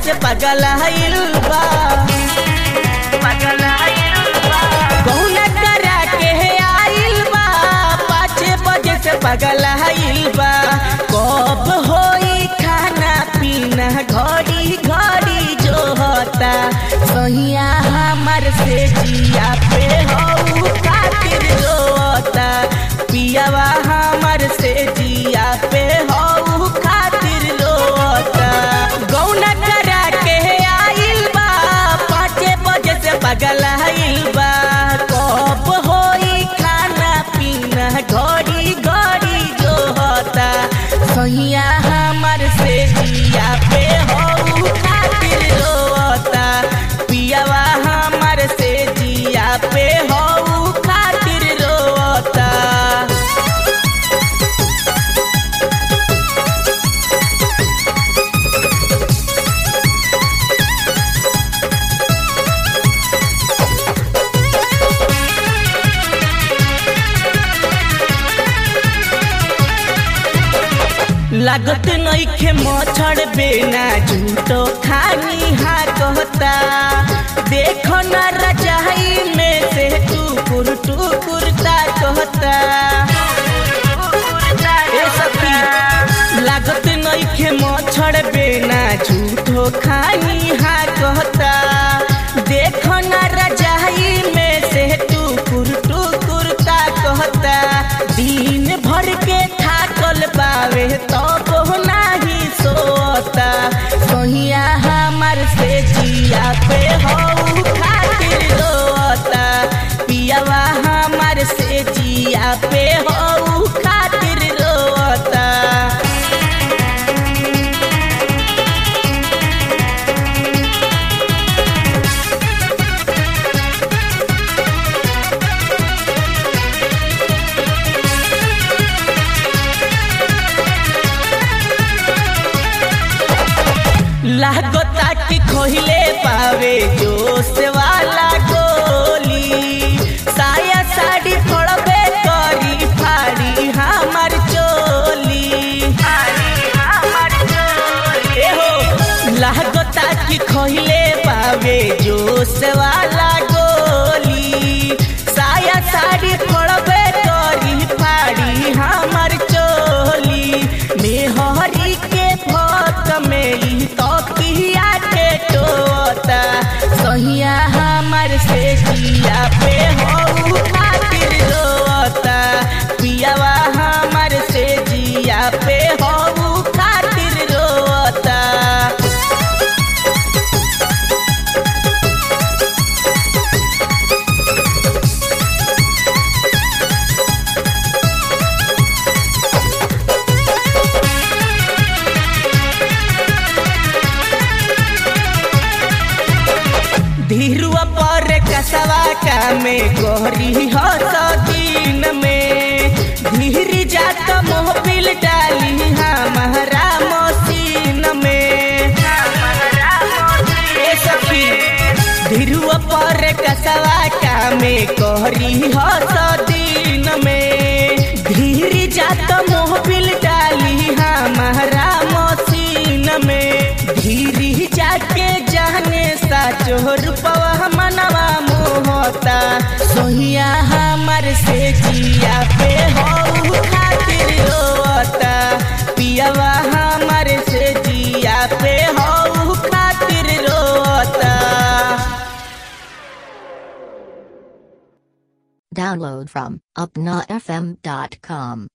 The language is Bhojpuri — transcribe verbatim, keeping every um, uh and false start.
से पगलाइल बा गौना करा के आइल बा पाँच बजे से पगलाइल बा। कब होई खाना पीना घड़ी घड़ी जो होता सहिया हमार से जिया पे हो खातिर रोता पियावा हमार से जिया पे हो खातिर रोता। गौना करा के आइल बा पाँच बजे से पगलाइल बा। कब होई खाना पीना घड़ी घड़ी जो होता सहिया हमार से जिया पे हो खातिर रोता पियावा हमार से जिया पे हो खातिर रोता। लागत नइखे मच्छर बेना झूठो खानी हा कहता देखो न रजाई में से टुकुर टुकुर ता कहता। ए सखी लागत नइखे मच्छर बेना झूठो खानी हा कहता देखो न रजाई में से टुकुर टुकुर ता कहता। दिन भर के थाकल बावे तब नाही सोता सहिया हमार से जिया पे हो खातिर रोता पियावा हमार से जिया पे हो खातिर रोता। लागता कि खोहिले पावे जोश वाला गोली साया साड़ी फोड़बे करी फाड़ी हमार चोली ए हो। लागता कि खोहिले पावे जोश वाला गोली साया साड़ी फोड़बे करी फाड़ी हमार चोली। मेहरी के भक्त में तकिया के टोता सहिया हमार से जिया पे हो खातिर रोता पियावा हमार से जिया पे हो खातिर रोता। धीरुआ पर कसवा का में गोहरी हो दिन में धीरी जात मोहबिल डाली हमारा मशीन में। ए सखी धीरुआ पर कसवा का में गोहरी हो दिन में धीरी जात मोहबिल डाली हमारा मशीन में। धीरी जाके जाने साचो रूपवा मनवा मोहता सोहिया हमार से जिया पे हो खातिर रोता पियावा हमार से जिया पे हो खातिर रोता। Download from upna f m dot com.